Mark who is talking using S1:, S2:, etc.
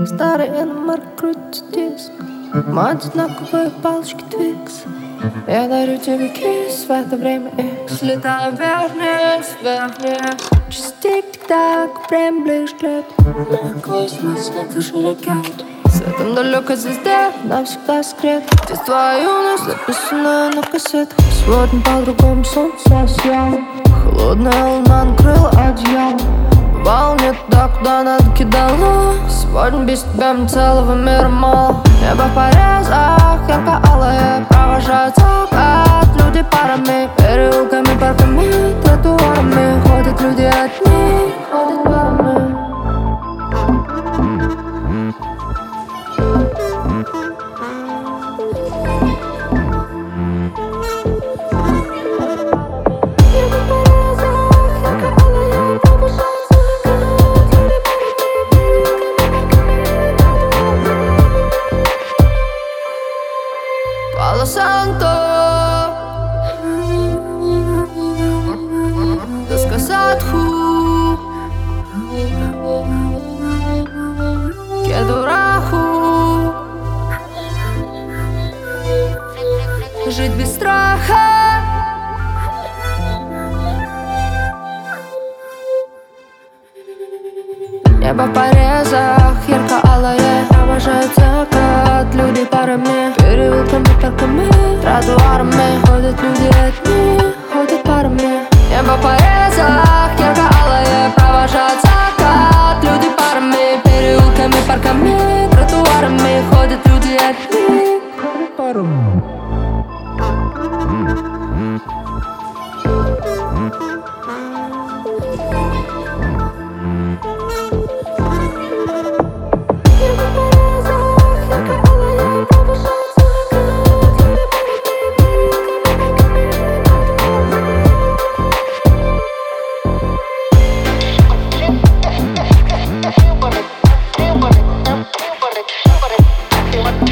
S1: Старый иномарк крутит диск, мать знаковые палочки Твикс. Я дарю тебе кис в это время X. Летаю вверх-вниз, вверх-вниз. Часы тик-так, время ближе к лету. Космос, это же ракет. Светом далекой звезде навсегда секрет. Детство и юность, записанное на кассетах. Сегодня по-другому солнце сияло. Холодная луна накрыла одеяло. Бывало не туда, куда надо кидала. Сегодня без тебя мне целого мира мало. Небо в порезах, ярко-алое. Провожают закат люди парами. Переулками, парками, тротуарами. Ходят люди одни, ходят парами. Пало-Санто, Доско-Садху, Кедураху. Жить без страха. Небо в порезах, ярко-алое. Провожают закат люди парами. Переулками, парками, тротуарами. Ходят люди одни, ходят парами. Небо в порезах, ярко-алое. Провожают закат люди парами. Переулками, парками, тротуарами. Ходят люди одни, ходят парами.
S2: What?